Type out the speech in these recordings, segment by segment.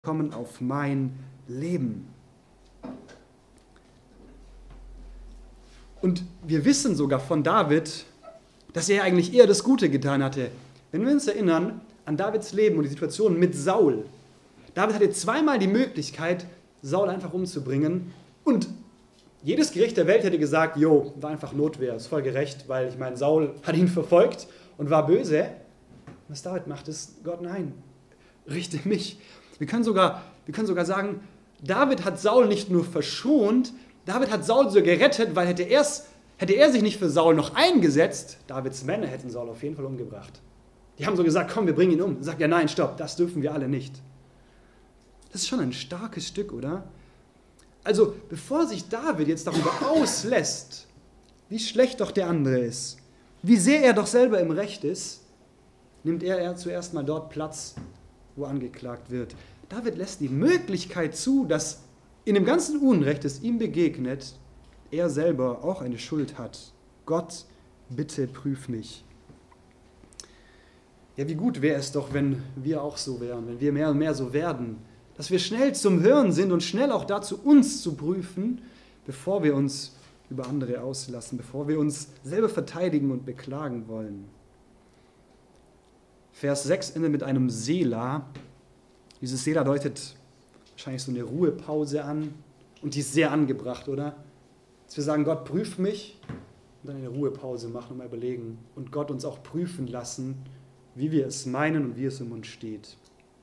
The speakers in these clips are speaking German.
kommen auf mein Leben. Und wir wissen sogar von David, dass er eigentlich eher das Gute getan hatte. Wenn wir uns erinnern an Davids Leben und die Situation mit Saul. David hatte zweimal die Möglichkeit, Saul einfach umzubringen. Und jedes Gericht der Welt hätte gesagt, jo, war einfach Notwehr, ist voll gerecht, weil ich meine, Saul hat ihn verfolgt und war böse. Was David macht, ist, Gott, nein, richte mich. Wir können sogar sagen, David hat Saul nicht nur verschont, David hat Saul so gerettet, weil hätte er sich nicht für Saul noch eingesetzt, Davids Männer hätten Saul auf jeden Fall umgebracht. Die haben so gesagt, komm, wir bringen ihn um. Er sagt, ja, nein, stopp, das dürfen wir alle nicht. Das ist schon ein starkes Stück, oder? Also, bevor sich David jetzt darüber auslässt, wie schlecht doch der andere ist, wie sehr er doch selber im Recht ist, nimmt er zuerst mal dort Platz, wo angeklagt wird. David lässt die Möglichkeit zu, dass in dem ganzen Unrecht, das ihm begegnet, er selber auch eine Schuld hat. Gott, bitte prüf mich. Ja, wie gut wäre es doch, wenn wir auch so wären, wenn wir mehr und mehr so werden, dass wir schnell zum Hören sind und schnell auch dazu, uns zu prüfen, bevor wir uns über andere auslassen, bevor wir uns selber verteidigen und beklagen wollen. Vers 6 endet mit einem Selah. Dieses Selah deutet wahrscheinlich so eine Ruhepause an und die ist sehr angebracht, oder? Dass wir sagen, Gott, prüf mich und dann eine Ruhepause machen und mal überlegen und Gott uns auch prüfen lassen, wie wir es meinen und wie es im Mund steht.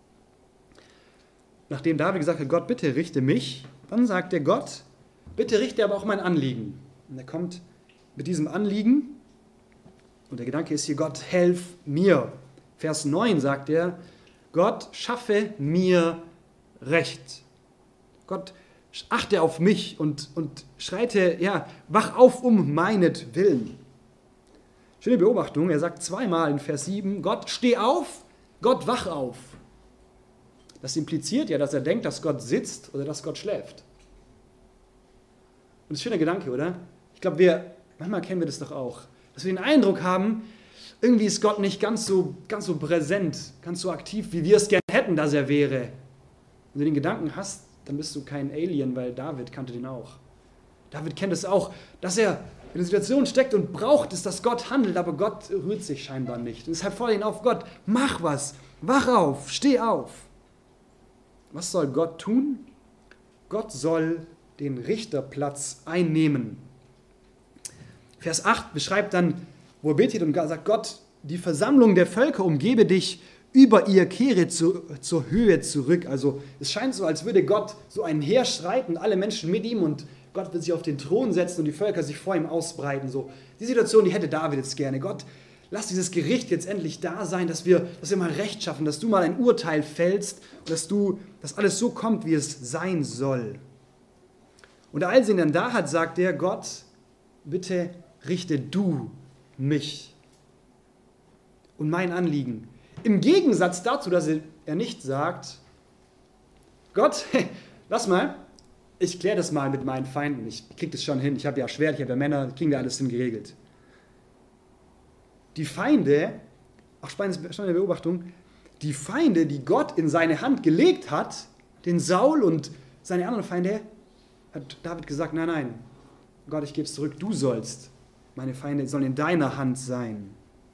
Nachdem David gesagt hat, Gott, bitte richte mich, dann sagt er, Gott, bitte richte aber auch mein Anliegen. Und er kommt mit diesem Anliegen und der Gedanke ist hier, Gott, helf mir. Vers 9 sagt er, Gott, schaffe mir Recht. Gott, achte auf mich und schreite, wach auf um meinetwillen. Schöne Beobachtung, er sagt zweimal in Vers 7, Gott, steh auf, Gott, wach auf. Das impliziert ja, dass er denkt, dass Gott sitzt oder dass Gott schläft. Und das ist ein schöner Gedanke, oder? Ich glaube, manchmal kennen wir das doch auch, dass wir den Eindruck haben, irgendwie ist Gott nicht ganz so präsent, ganz so aktiv, wie wir es gerne hätten, dass er wäre. Wenn du den Gedanken hast, dann bist du kein Alien, weil David kannte den auch. David kennt es auch, dass er in der Situation steckt und braucht es, dass Gott handelt, aber Gott rührt sich scheinbar nicht. Und deshalb fordert ihn auf, Gott, mach was, wach auf, steh auf. Was soll Gott tun? Gott soll den Richterplatz einnehmen. Vers 8 beschreibt dann, wo er betet und sagt, Gott, die Versammlung der Völker umgebe dich, über ihr kehre zur Höhe zurück. Also es scheint so, als würde Gott so ein Heer schreiten, alle Menschen mit ihm und Gott wird sich auf den Thron setzen und die Völker sich vor ihm ausbreiten. So, die Situation, die hätte David jetzt gerne. Gott, lass dieses Gericht jetzt endlich da sein, dass wir mal Recht schaffen, dass du mal ein Urteil fällst und dass alles so kommt, wie es sein soll. Und als er ihn dann da hat, sagt er, Gott, bitte richte du mich und mein Anliegen. Im Gegensatz dazu, dass er nicht sagt, Gott, lass mal, ich kläre das mal mit meinen Feinden, ich kriege das schon hin, ich habe ja Schwert, ich habe ja Männer, kriegen wir alles hin geregelt. Die Feinde, auch spannende Beobachtung, die Feinde, die Gott in seine Hand gelegt hat, den Saul und seine anderen Feinde, hat David gesagt, nein, Gott, ich gebe es zurück, du sollst. Meine Feinde sollen in deiner Hand sein.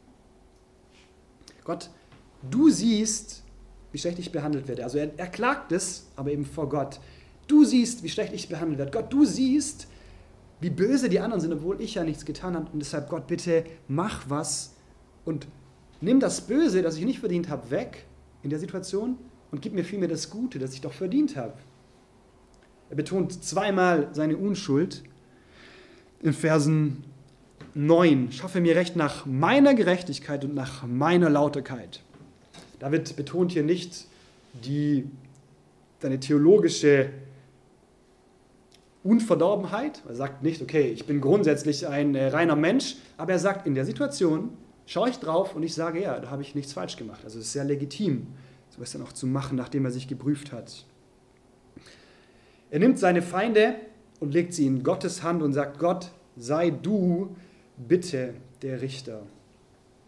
Gott, du siehst, wie schlecht ich behandelt werde. Also er klagt es, aber eben vor Gott. Du siehst, wie schlecht ich behandelt werde. Gott, du siehst, wie böse die anderen sind, obwohl ich ja nichts getan habe. Und deshalb, Gott, bitte mach was und nimm das Böse, das ich nicht verdient habe, weg in der Situation und gib mir vielmehr das Gute, das ich doch verdient habe. Er betont zweimal seine Unschuld in Versen 9. Schaffe mir Recht nach meiner Gerechtigkeit und nach meiner Lauterkeit. David betont hier nicht seine theologische Unverdorbenheit. Er sagt nicht, okay, ich bin grundsätzlich ein reiner Mensch, aber er sagt, in der Situation schaue ich drauf und ich sage, ja, da habe ich nichts falsch gemacht. Also es ist sehr legitim, so etwas dann auch zu machen, nachdem er sich geprüft hat. Er nimmt seine Feinde und legt sie in Gottes Hand und sagt, Gott, sei du bitte der Richter.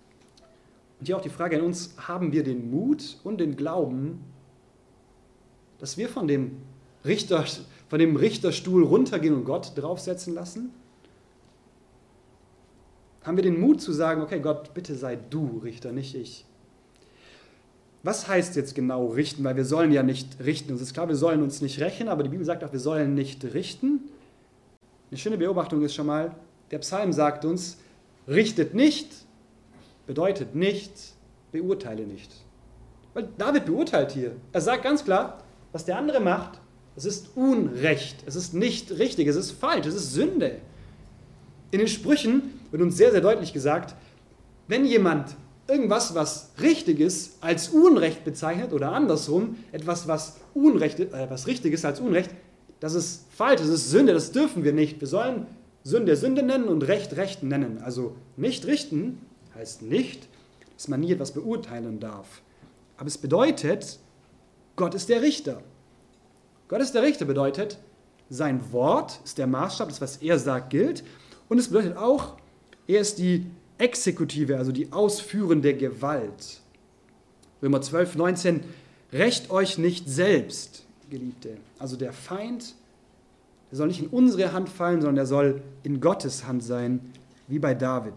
Und hier auch die Frage an uns, haben wir den Mut und den Glauben, dass wir von dem Richterstuhl runtergehen und Gott draufsetzen lassen? Haben wir den Mut zu sagen, okay Gott, bitte sei du Richter, nicht ich? Was heißt jetzt genau richten? Weil wir sollen ja nicht richten. Uns ist klar, wir sollen uns nicht rächen, aber die Bibel sagt auch, wir sollen nicht richten. Eine schöne Beobachtung ist schon mal, der Psalm sagt uns, richtet nicht, bedeutet nicht, beurteile nicht. Weil David beurteilt hier. Er sagt ganz klar, was der andere macht, es ist Unrecht, es ist nicht richtig, es ist falsch, es ist Sünde. In den Sprüchen wird uns sehr, sehr deutlich gesagt, wenn jemand irgendwas, was richtig ist, als Unrecht bezeichnet oder andersrum, etwas, was richtig ist als Unrecht, das ist falsch, das ist Sünde, das dürfen wir nicht. Wir sollen Sünde Sünde nennen und Recht Recht nennen. Also nicht richten heißt nicht, dass man nie etwas beurteilen darf. Aber es bedeutet, Gott ist der Richter. Gott ist der Richter bedeutet, sein Wort ist der Maßstab, das, was er sagt, gilt. Und es bedeutet auch, er ist die Exekutive, also die ausführende Gewalt. Römer 12, 19, rächt euch nicht selbst, Geliebte. Also der Feind, der soll nicht in unsere Hand fallen, sondern der soll in Gottes Hand sein, wie bei David.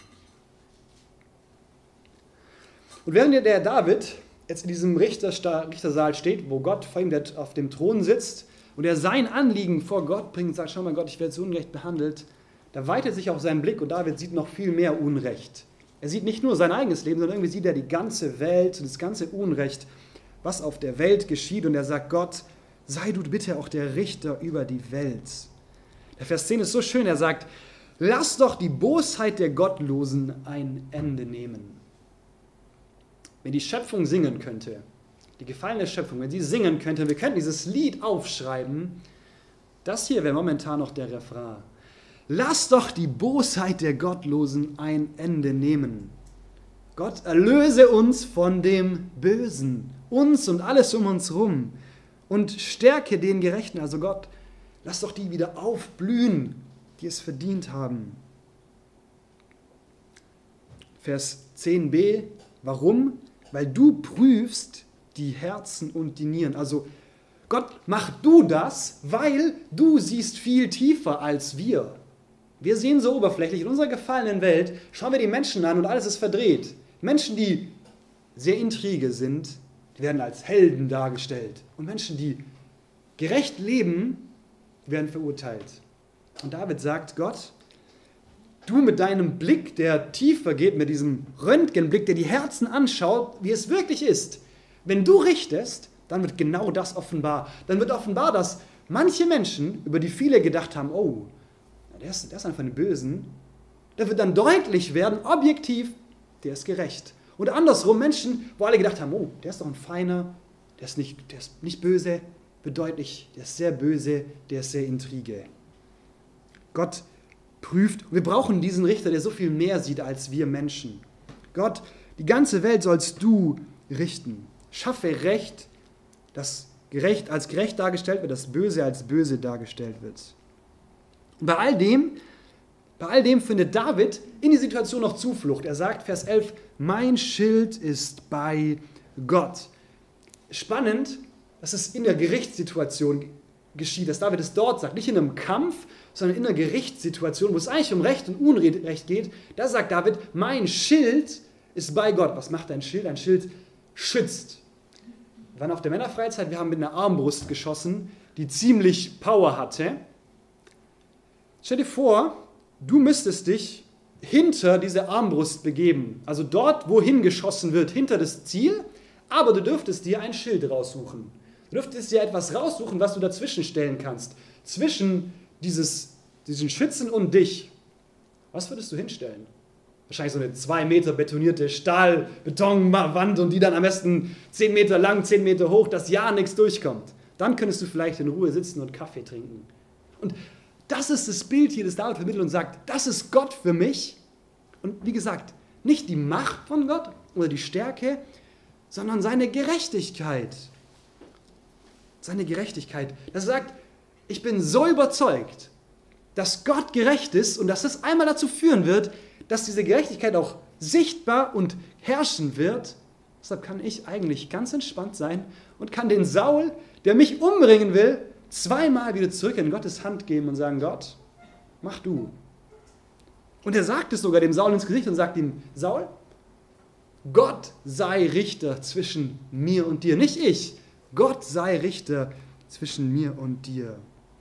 Und während der David jetzt in diesem Richtersaal steht, wo Gott vor ihm auf dem Thron sitzt und er sein Anliegen vor Gott bringt und sagt, schau mal Gott, ich werde so ungerecht behandelt, da weitet sich auch sein Blick und David sieht noch viel mehr Unrecht. Er sieht nicht nur sein eigenes Leben, sondern irgendwie sieht er die ganze Welt und das ganze Unrecht, was auf der Welt geschieht. Und er sagt, Gott, sei du bitte auch der Richter über die Welt. Der Vers 10 ist so schön, er sagt, lass doch die Bosheit der Gottlosen ein Ende nehmen. Wenn die Schöpfung singen könnte, die gefallene Schöpfung, wenn sie singen könnte, wir könnten dieses Lied aufschreiben, das hier wäre momentan noch der Refrain. Lass doch die Bosheit der Gottlosen ein Ende nehmen. Gott, erlöse uns von dem Bösen, uns und alles um uns rum und stärke den Gerechten. Also Gott, lass doch die wieder aufblühen, die es verdient haben. Vers 10b, warum? Weil du prüfst die Herzen und die Nieren. Also Gott, mach du das, weil du siehst viel tiefer als wir. Wir sehen so oberflächlich, in unserer gefallenen Welt schauen wir die Menschen an und alles ist verdreht. Menschen, die sehr intrige sind, die werden als Helden dargestellt. Und Menschen, die gerecht leben, werden verurteilt. Und David sagt, Gott, du mit deinem Blick, der tiefer geht, mit diesem Röntgenblick, der die Herzen anschaut, wie es wirklich ist. Wenn du richtest, dann wird genau das offenbar. Dann wird offenbar, dass manche Menschen, über die viele gedacht haben, oh, der ist einer von den Bösen, da wird dann deutlich werden, objektiv, der ist gerecht. Und andersrum Menschen, wo alle gedacht haben, oh, der ist doch ein Feiner, der ist nicht böse, wird deutlich, der ist sehr böse, der ist sehr intrige. Gott prüft, und wir brauchen diesen Richter, der so viel mehr sieht als wir Menschen. Gott, die ganze Welt sollst du richten. Schaffe Recht, das gerecht als gerecht dargestellt wird, das Böse als böse dargestellt wird. Und bei all dem findet David in die Situation noch Zuflucht. Er sagt, Vers 11, mein Schild ist bei Gott. Spannend, dass es in der Gerichtssituation geschieht, dass David es dort sagt, nicht in einem Kampf, sondern in einer Gerichtssituation, wo es eigentlich um Recht und Unrecht geht. Da sagt David, mein Schild ist bei Gott. Was macht ein Schild? Ein Schild schützt. Wir waren auf der Männerfreizeit, wir haben mit einer Armbrust geschossen, die ziemlich Power hatte. Stell dir vor, du müsstest dich hinter diese Armbrust begeben, also dort, wohin geschossen wird, hinter das Ziel, aber du dürftest dir ein Schild raussuchen. Du dürftest dir etwas raussuchen, was du dazwischen stellen kannst, zwischen diesen Schützen und dich. Was würdest du hinstellen? Wahrscheinlich so eine 2 Meter betonierte Stahl-Betonwand und die dann am besten 10 Meter lang, 10 Meter hoch, dass ja nichts durchkommt. Dann könntest du vielleicht in Ruhe sitzen und Kaffee trinken. Und das ist das Bild hier, das David vermittelt und sagt, das ist Gott für mich. Und wie gesagt, nicht die Macht von Gott oder die Stärke, sondern seine Gerechtigkeit. Seine Gerechtigkeit. Das sagt, ich bin so überzeugt, dass Gott gerecht ist und dass das einmal dazu führen wird, dass diese Gerechtigkeit auch sichtbar und herrschen wird. Deshalb kann ich eigentlich ganz entspannt sein und kann den Saul, der mich umbringen will, zweimal wieder zurück in Gottes Hand geben und sagen, Gott, mach du. Und er sagt es sogar dem Saul ins Gesicht und sagt ihm, Saul, Gott sei Richter zwischen mir und dir, nicht ich. Gott sei Richter zwischen mir und dir.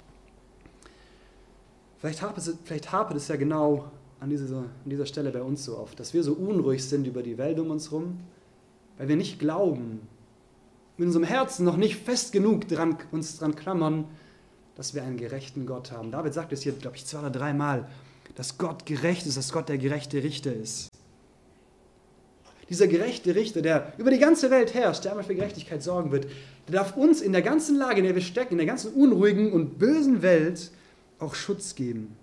Vielleicht hapert es ja genau an dieser Stelle bei uns so oft, dass wir so unruhig sind über die Welt um uns herum, weil wir nicht glauben, mit unserem Herzen noch nicht fest genug uns dran klammern, dass wir einen gerechten Gott haben. David sagt es hier, glaube ich, 2 oder 3 Mal, dass Gott gerecht ist, dass Gott der gerechte Richter ist. Dieser gerechte Richter, der über die ganze Welt herrscht, der einmal für Gerechtigkeit sorgen wird, der darf uns in der ganzen Lage, in der wir stecken, in der ganzen unruhigen und bösen Welt auch Schutz geben.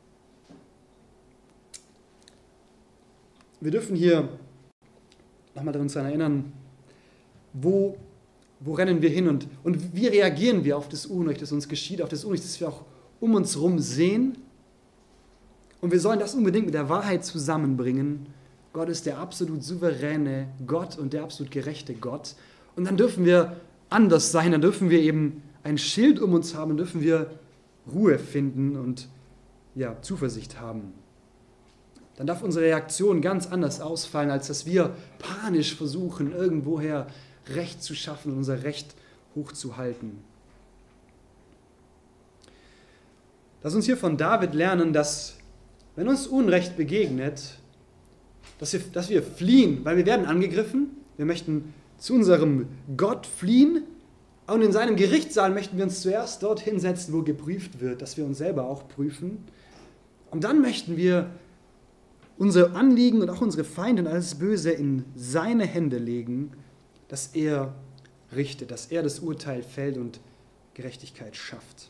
Wir dürfen hier nochmal daran erinnern, wo rennen wir hin und wie reagieren wir auf das Unrecht, das uns geschieht, auf das Unrecht, das wir auch um uns herum sehen. Und wir sollen das unbedingt mit der Wahrheit zusammenbringen. Gott ist der absolut souveräne Gott und der absolut gerechte Gott. Und dann dürfen wir anders sein, dann dürfen wir eben ein Schild um uns haben, dann dürfen wir Ruhe finden und Zuversicht haben. Dann darf unsere Reaktion ganz anders ausfallen, als dass wir panisch versuchen, irgendwoher Recht zu schaffen und unser Recht hochzuhalten. Lass uns hier von David lernen, dass, wenn uns Unrecht begegnet, dass wir fliehen, weil wir werden angegriffen. Wir möchten zu unserem Gott fliehen. Und in seinem Gerichtssaal möchten wir uns zuerst dorthin setzen, wo geprüft wird, dass wir uns selber auch prüfen. Und dann möchten wir unsere Anliegen und auch unsere Feinde und alles Böse in seine Hände legen, dass er richtet, dass er das Urteil fällt und Gerechtigkeit schafft.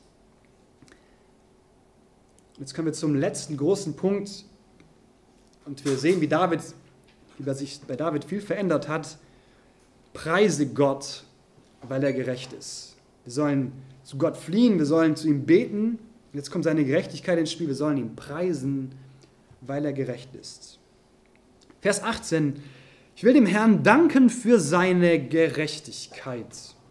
Jetzt kommen wir zum letzten großen Punkt. Und wir sehen, wie sich bei David viel verändert hat. Preise Gott, weil er gerecht ist. Wir sollen zu Gott fliehen, wir sollen zu ihm beten. Jetzt kommt seine Gerechtigkeit ins Spiel. Wir sollen ihn preisen, weil er gerecht ist. Vers 18. Ich will dem Herrn danken für seine Gerechtigkeit.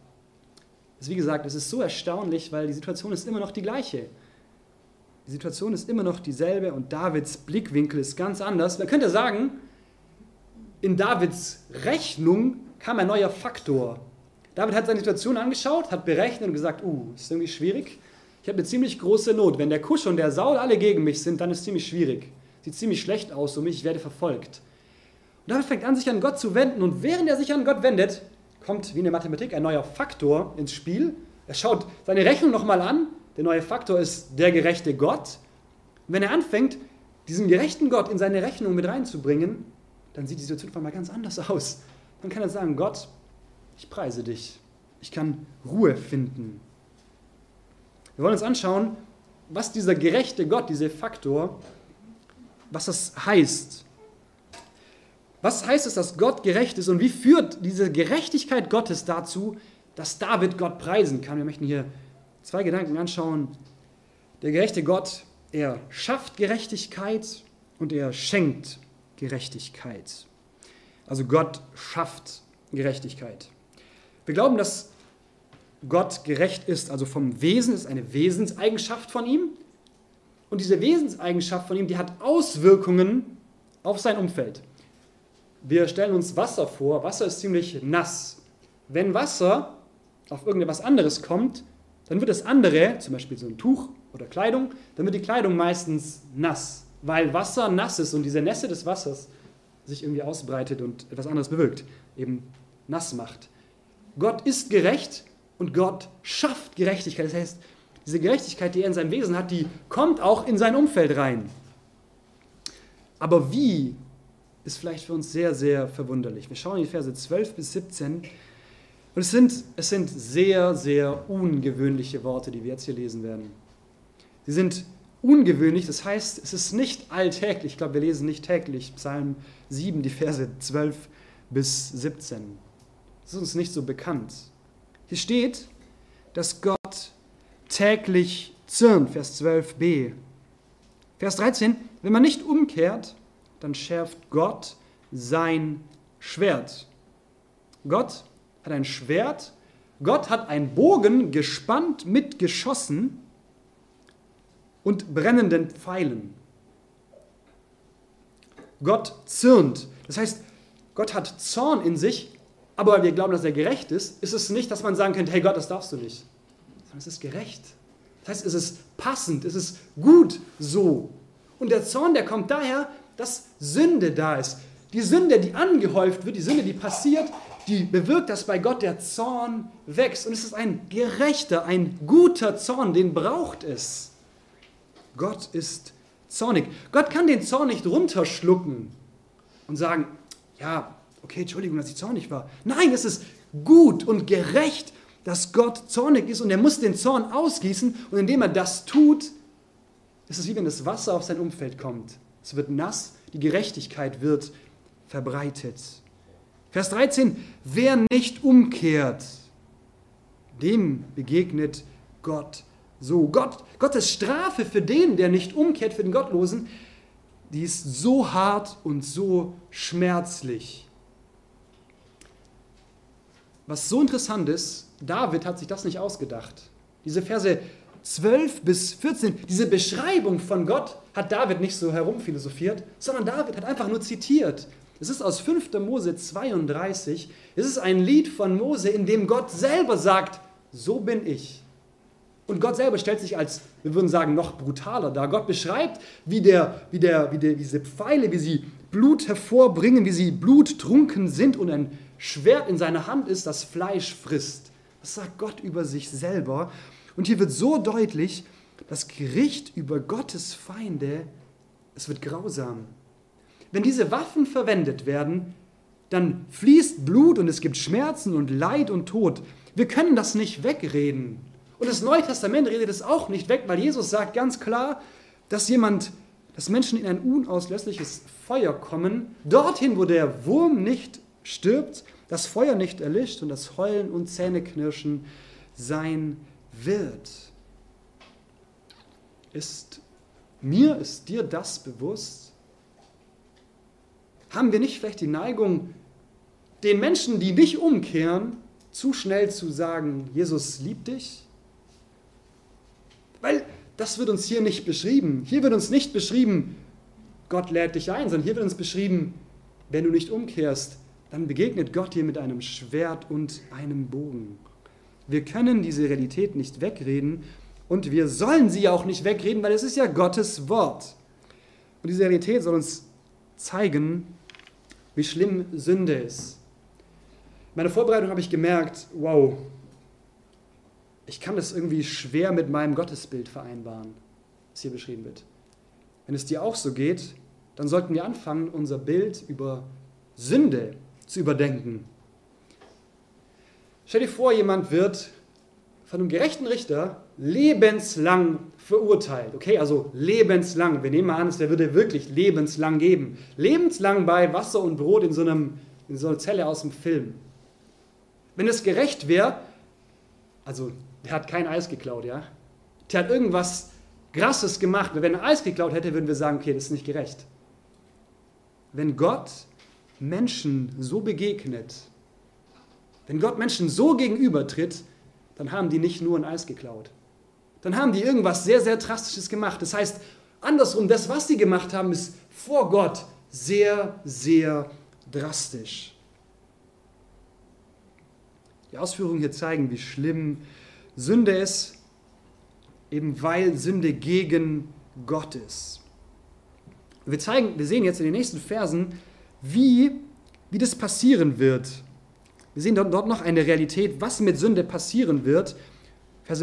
Wie gesagt, es ist so erstaunlich, weil die Situation ist immer noch die gleiche. Die Situation ist immer noch dieselbe und Davids Blickwinkel ist ganz anders. Man könnte sagen, in Davids Rechnung kam ein neuer Faktor. David hat seine Situation angeschaut, hat berechnet und gesagt, ist irgendwie schwierig. Ich habe eine ziemlich große Not. Wenn der Kusch und der Saul alle gegen mich sind, dann ist es ziemlich schwierig. Sieht ziemlich schlecht aus um mich, ich werde verfolgt. Und David fängt an, sich an Gott zu wenden und während er sich an Gott wendet, kommt wie in der Mathematik ein neuer Faktor ins Spiel. Er schaut seine Rechnung nochmal an. Der neue Faktor ist der gerechte Gott. Und wenn er anfängt, diesen gerechten Gott in seine Rechnung mit reinzubringen, dann sieht die Situation auf einmal ganz anders aus. Dann kann er sagen, Gott, ich preise dich. Ich kann Ruhe finden. Wir wollen uns anschauen, was dieser gerechte Gott, dieser Faktor, was das heißt. Was heißt es, dass Gott gerecht ist und wie führt diese Gerechtigkeit Gottes dazu, dass David Gott preisen kann? Wir möchten hier 2 Gedanken anschauen. Der gerechte Gott, er schafft Gerechtigkeit und er schenkt Gerechtigkeit. Also Gott schafft Gerechtigkeit. Wir glauben, dass Gott gerecht ist, also vom Wesen, ist eine Wesenseigenschaft von ihm. Und diese Wesenseigenschaft von ihm, die hat Auswirkungen auf sein Umfeld. Wir stellen uns Wasser vor. Wasser ist ziemlich nass. Wenn Wasser auf irgendetwas anderes kommt, dann wird das andere, zum Beispiel so ein Tuch oder Kleidung, dann wird die Kleidung meistens nass, weil Wasser nass ist und diese Nässe des Wassers sich irgendwie ausbreitet und etwas anderes bewirkt, eben nass macht. Gott ist gerecht und Gott schafft Gerechtigkeit. Das heißt, diese Gerechtigkeit, die er in seinem Wesen hat, die kommt auch in sein Umfeld rein. Aber wie, ist vielleicht für uns sehr, sehr verwunderlich. Wir schauen in die Verse 12 bis 17 und es sind sehr, sehr ungewöhnliche Worte, die wir jetzt hier lesen werden. Sie sind ungewöhnlich, das heißt, es ist nicht alltäglich. Ich glaube, wir lesen nicht täglich Psalm 7, die Verse 12 bis 17. Das ist uns nicht so bekannt. Hier steht, dass Gott täglich zürnt, Vers 12b. Vers 13, wenn man nicht umkehrt, dann schärft Gott sein Schwert. Gott hat ein Schwert Gott hat einen Bogen gespannt mit Geschossen und brennenden Pfeilen. Gott zürnt. Das heißt, Gott hat Zorn in sich, aber weil wir glauben, dass er gerecht ist, ist es nicht, dass man sagen könnte, hey Gott, das darfst du nicht. Sondern es ist gerecht. Das heißt, es ist passend, es ist gut so. Und der Zorn, der kommt daher, dass Sünde da ist. Die Sünde, die angehäuft wird, die Sünde, die passiert, die bewirkt, dass bei Gott der Zorn wächst. Und es ist ein gerechter, ein guter Zorn, den braucht es. Gott ist zornig. Gott kann den Zorn nicht runterschlucken und sagen, ja, okay, Entschuldigung, dass ich zornig war. Nein, es ist gut und gerecht, dass Gott zornig ist und er muss den Zorn ausgießen. Und indem er das tut, ist es wie wenn das Wasser auf sein Umfeld kommt. Es wird nass, die Gerechtigkeit wird verbreitet. Vers 13, wer nicht umkehrt, dem begegnet Gott so. Gottes Strafe für den, der nicht umkehrt, für den Gottlosen, die ist so hart und so schmerzlich. Was so interessant ist, David hat sich das nicht ausgedacht. Diese Verse 12 bis 14, diese Beschreibung von Gott hat David nicht so herumphilosophiert, sondern David hat einfach nur zitiert. Es ist aus 5. Mose 32. Es ist ein Lied von Mose, in dem Gott selber sagt, so bin ich. Und Gott selber stellt sich als, wir würden sagen, noch brutaler dar. Gott beschreibt, wie diese Pfeile, wie sie Blut hervorbringen, wie sie bluttrunken sind und ein Schwert in seiner Hand ist, das Fleisch frisst. Das sagt Gott über sich selber. Und hier wird so deutlich, das Gericht über Gottes Feinde, es wird grausam. Wenn diese Waffen verwendet werden, dann fließt Blut und es gibt Schmerzen und Leid und Tod. Wir können das nicht wegreden. Und das Neue Testament redet es auch nicht weg, weil Jesus sagt ganz klar, dass Menschen in ein unauslöschliches Feuer kommen, dorthin, wo der Wurm nicht stirbt, das Feuer nicht erlischt und das Heulen und Zähneknirschen sein wird. Ist dir das bewusst? Haben wir nicht vielleicht die Neigung, den Menschen, die nicht umkehren, zu schnell zu sagen, Jesus liebt dich? Weil das wird uns hier nicht beschrieben. Hier wird uns nicht beschrieben, Gott lädt dich ein, sondern hier wird uns beschrieben, wenn du nicht umkehrst, dann begegnet Gott dir mit einem Schwert und einem Bogen. Wir können diese Realität nicht wegreden und wir sollen sie auch nicht wegreden, weil es ist ja Gottes Wort. Und diese Realität soll uns zeigen, wie schlimm Sünde ist. In meiner Vorbereitung habe ich gemerkt, wow, ich kann das irgendwie schwer mit meinem Gottesbild vereinbaren, was hier beschrieben wird. Wenn es dir auch so geht, dann sollten wir anfangen, unser Bild über Sünde zu überdenken. Stell dir vor, jemand wird von einem gerechten Richter lebenslang verurteilt. Okay, also lebenslang. Wir nehmen mal an, der würde wirklich lebenslang geben. Lebenslang bei Wasser und Brot in so einer Zelle aus dem Film. Wenn es gerecht wäre, also der hat kein Eis geklaut, ja? Der hat irgendwas Krasses gemacht. Wenn er Eis geklaut hätte, würden wir sagen, okay, das ist nicht gerecht. Wenn Gott Menschen so begegnet, wenn Gott Menschen so gegenübertritt, dann haben die nicht nur ein Eis geklaut. Dann haben die irgendwas sehr, sehr Drastisches gemacht. Das heißt, andersrum, das, was sie gemacht haben, ist vor Gott sehr, sehr drastisch. Die Ausführungen hier zeigen, wie schlimm Sünde ist, eben weil Sünde gegen Gott ist. Wir sehen jetzt in den nächsten Versen, wie das passieren wird. Wir sehen dort noch eine Realität, was mit Sünde passieren wird. Verse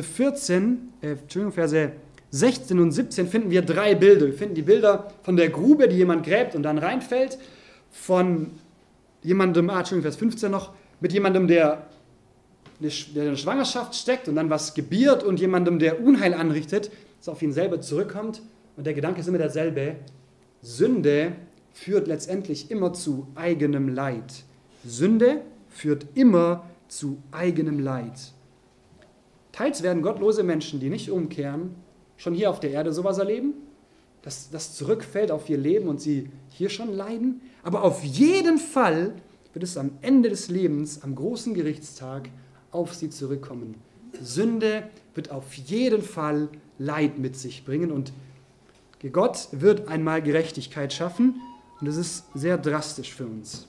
16 und 17 finden wir 3 Bilder. Wir finden die Bilder von der Grube, die jemand gräbt und dann reinfällt, von jemandem, Vers 15 noch, mit jemandem, der eine Schwangerschaft steckt und dann was gebiert und jemandem, der Unheil anrichtet, das auf ihn selber zurückkommt. Und der Gedanke ist immer derselbe. Sünde führt letztendlich immer zu eigenem Leid. Sünde führt immer zu eigenem Leid. Teils werden gottlose Menschen, die nicht umkehren, schon hier auf der Erde sowas erleben, dass das zurückfällt auf ihr Leben und sie hier schon leiden. Aber auf jeden Fall wird es am Ende des Lebens, am großen Gerichtstag, auf sie zurückkommen. Sünde wird auf jeden Fall Leid mit sich bringen und Gott wird einmal Gerechtigkeit schaffen und das ist sehr drastisch für uns.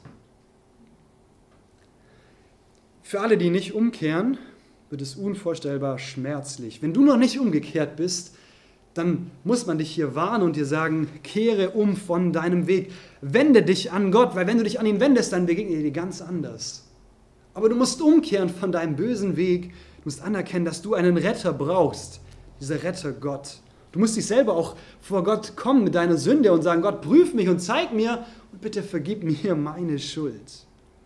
Für alle, die nicht umkehren, wird es unvorstellbar schmerzlich. Wenn du noch nicht umgekehrt bist, dann muss man dich hier warnen und dir sagen, kehre um von deinem Weg. Wende dich an Gott, weil wenn du dich an ihn wendest, dann begegnet er dir ganz anders. Aber du musst umkehren von deinem bösen Weg. Du musst anerkennen, dass du einen Retter brauchst. Dieser Retter Gott. Du musst dich selber auch vor Gott kommen mit deiner Sünde und sagen, Gott, prüf mich und zeig mir und bitte vergib mir meine Schuld.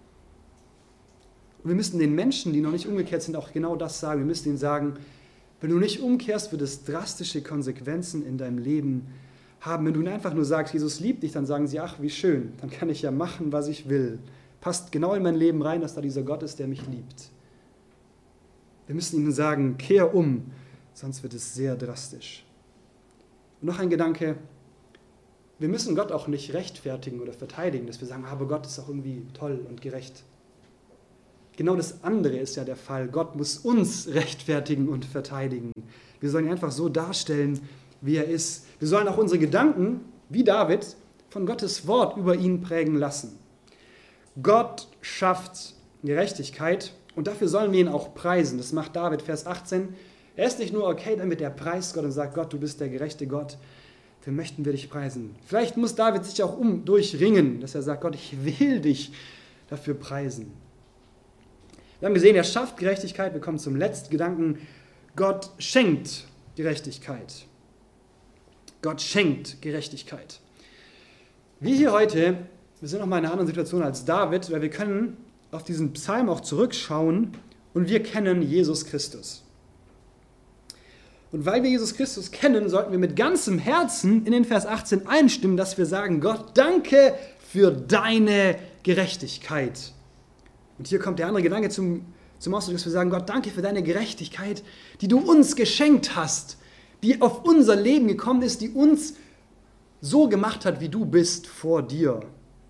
Und wir müssen den Menschen, die noch nicht umgekehrt sind, auch genau das sagen. Wir müssen ihnen sagen, wenn du nicht umkehrst, wird es drastische Konsequenzen in deinem Leben haben. Wenn du einfach nur sagst, Jesus liebt dich, dann sagen sie, ach, wie schön, dann kann ich ja machen, was ich will. Passt genau in mein Leben rein, dass da dieser Gott ist, der mich liebt. Wir müssen ihnen sagen, kehr um, sonst wird es sehr drastisch. Und noch ein Gedanke, wir müssen Gott auch nicht rechtfertigen oder verteidigen, dass wir sagen, aber Gott ist auch irgendwie toll und gerecht. Genau das andere ist ja der Fall. Gott muss uns rechtfertigen und verteidigen. Wir sollen ihn einfach so darstellen, wie er ist. Wir sollen auch unsere Gedanken, wie David, von Gottes Wort über ihn prägen lassen. Gott schafft Gerechtigkeit und dafür sollen wir ihn auch preisen. Das macht David, Vers 18. Er ist nicht nur okay damit, er preist Gott und sagt, Gott, du bist der gerechte Gott. Dafür möchten wir dich preisen. Vielleicht muss David sich auch durchringen, dass er sagt, Gott, ich will dich dafür preisen. Wir haben gesehen, er schafft Gerechtigkeit. Wir kommen zum letzten Gedanken. Gott schenkt Gerechtigkeit. Gott schenkt Gerechtigkeit. Wir hier heute, wir sind noch mal in einer anderen Situation als David, weil wir können auf diesen Psalm auch zurückschauen und wir kennen Jesus Christus. Und weil wir Jesus Christus kennen, sollten wir mit ganzem Herzen in den Vers 18 einstimmen, dass wir sagen, Gott, danke für deine Gerechtigkeit. Und hier kommt der andere Gedanke zum Ausdruck, dass wir sagen, Gott, danke für deine Gerechtigkeit, die du uns geschenkt hast, die auf unser Leben gekommen ist, die uns so gemacht hat, wie du bist vor dir.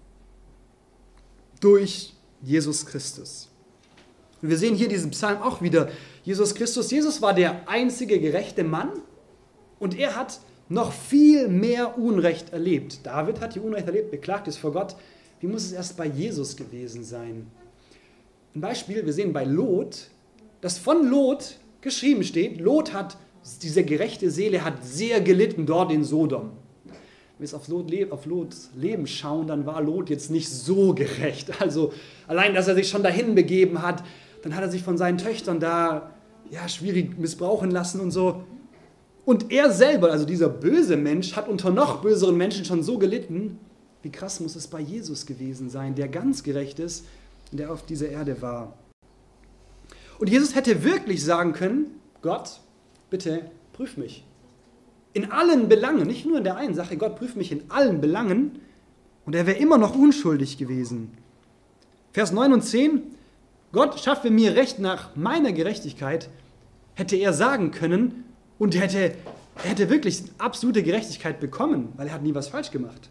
Durch Jesus Christus. Und wir sehen hier diesen Psalm auch wieder. Jesus Christus, Jesus war der einzige gerechte Mann und er hat noch viel mehr Unrecht erlebt. David hat die Unrecht erlebt, beklagt es vor Gott. Wie muss es erst bei Jesus gewesen sein? Ein Beispiel, wir sehen bei Lot, dass von Lot geschrieben steht, Lot hat, diese gerechte Seele hat sehr gelitten dort in Sodom. Wenn wir auf Lots Leben schauen, dann war Lot jetzt nicht so gerecht. Also allein, dass er sich schon dahin begeben hat, dann hat er sich von seinen Töchtern da schwierig missbrauchen lassen und so. Und er selber, also dieser böse Mensch, hat unter noch böseren Menschen schon so gelitten. Wie krass muss es bei Jesus gewesen sein, der ganz gerecht ist, der auf dieser Erde war. Und Jesus hätte wirklich sagen können, Gott, bitte prüf mich. In allen Belangen, nicht nur in der einen Sache, Gott prüft mich in allen Belangen und er wäre immer noch unschuldig gewesen. Vers 9 und 10, Gott schaffe mir Recht nach meiner Gerechtigkeit, hätte er sagen können und er hätte wirklich absolute Gerechtigkeit bekommen, weil er hat nie was falsch gemacht.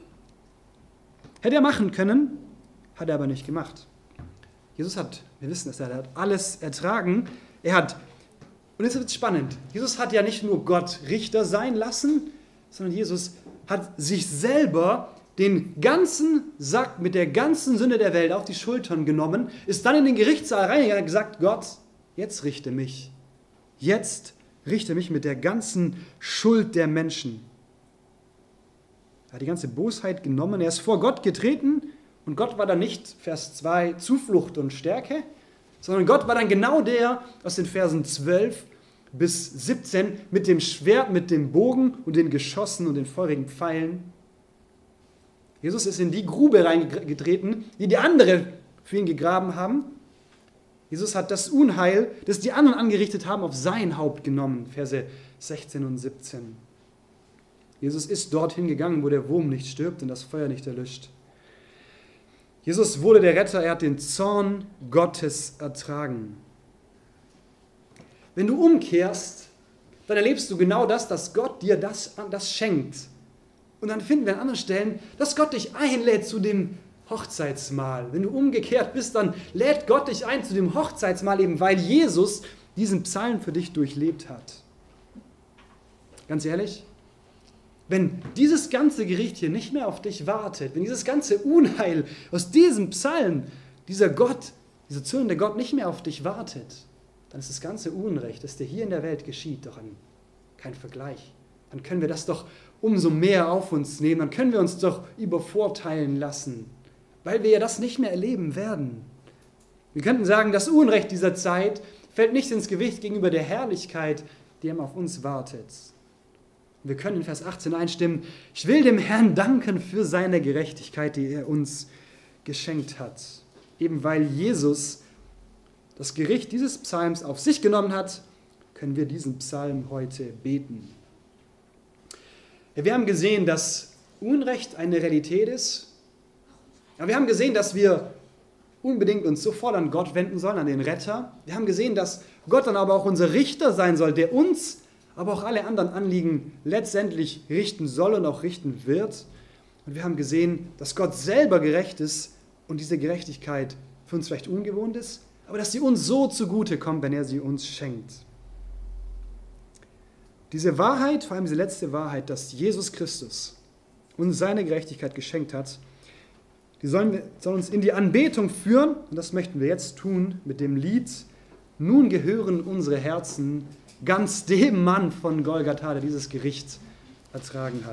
Hätte er machen können, hat er aber nicht gemacht. Jesus hat, wir wissen es, er hat alles ertragen. Und jetzt wird es spannend, Jesus hat ja nicht nur Gott Richter sein lassen, sondern Jesus hat sich selber den ganzen Sack mit der ganzen Sünde der Welt auf die Schultern genommen, ist dann in den Gerichtssaal reingegangen und gesagt, Gott, jetzt richte mich. Jetzt richte mich mit der ganzen Schuld der Menschen. Er hat die ganze Bosheit genommen, er ist vor Gott getreten und Gott war dann nicht, Vers 2, Zuflucht und Stärke, sondern Gott war dann genau der aus den Versen 12 bis 17 mit dem Schwert, mit dem Bogen und den Geschossen und den feurigen Pfeilen. Jesus ist in die Grube reingetreten, die andere für ihn gegraben haben. Jesus hat das Unheil, das die anderen angerichtet haben, auf sein Haupt genommen, Verse 16 und 17. Jesus ist dorthin gegangen, wo der Wurm nicht stirbt und das Feuer nicht erlischt. Jesus wurde der Retter, er hat den Zorn Gottes ertragen. Wenn du umkehrst, dann erlebst du genau das, dass Gott dir das schenkt. Und dann finden wir an anderen Stellen, dass Gott dich einlädt zu dem Hochzeitsmahl. Wenn du umgekehrt bist, dann lädt Gott dich ein zu dem Hochzeitsmahl, eben weil Jesus diesen Psalm für dich durchlebt hat. Ganz ehrlich, wenn dieses ganze Gericht hier nicht mehr auf dich wartet, wenn dieses ganze Unheil aus diesem Psalm, dieser zürnende Gott nicht mehr auf dich wartet, dann ist das ganze Unrecht, das dir hier in der Welt geschieht, doch kein Vergleich. Dann können wir das doch umso mehr auf uns nehmen, dann können wir uns doch übervorteilen lassen, weil wir ja das nicht mehr erleben werden. Wir könnten sagen, das Unrecht dieser Zeit fällt nicht ins Gewicht gegenüber der Herrlichkeit, die auf uns wartet. Wir können in Vers 18 einstimmen: Ich will dem Herrn danken für seine Gerechtigkeit, die er uns geschenkt hat. Eben weil Jesus das Gericht dieses Psalms auf sich genommen hat, können wir diesen Psalm heute beten. Ja, wir haben gesehen, dass Unrecht eine Realität ist. Ja, wir haben gesehen, dass wir unbedingt uns sofort an Gott wenden sollen, an den Retter. Wir haben gesehen, dass Gott dann aber auch unser Richter sein soll, der uns, aber auch alle anderen Anliegen letztendlich richten soll und auch richten wird. Und wir haben gesehen, dass Gott selber gerecht ist und diese Gerechtigkeit für uns vielleicht ungewohnt ist, aber dass sie uns so zugute kommt, wenn er sie uns schenkt. Diese Wahrheit, vor allem diese letzte Wahrheit, dass Jesus Christus uns seine Gerechtigkeit geschenkt hat, die soll uns in die Anbetung führen, und das möchten wir jetzt tun mit dem Lied Nun gehören unsere Herzen ganz dem Mann von Golgatha, der dieses Gericht ertragen hat.